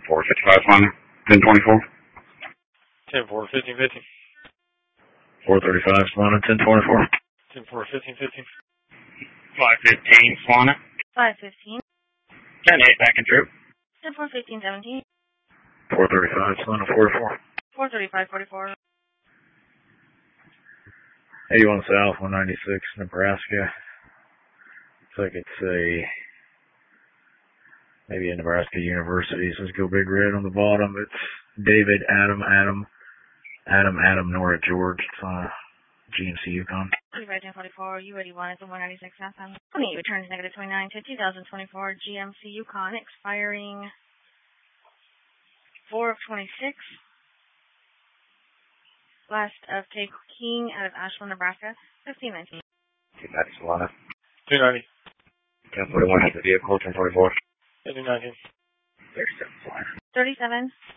455 Swanner, 1024. 10-4, 15-15. 435 Swanner, 1024. 10-4, 15-15. 515 Swanner. 515. 10-8 back and troop. 10-4, 15-17. 435 Swanner, 44. 435, 44. 81 South, 196, Nebraska. Looks like it's maybe a Nebraska University. It says Go Big Red on the bottom. It's David, Adam, Nora, George. It's on a GMC Yukon. Right 1044, U81 is the 196 Southbound. 28 returns negative 29 to 2024 GMC Yukon expiring 4 of 26. Last of Take King out of Ashland, Nebraska, 1519. 290 Solana. 290. 1041 has the vehicle, 1044. 10-19. 37 Solana. 37.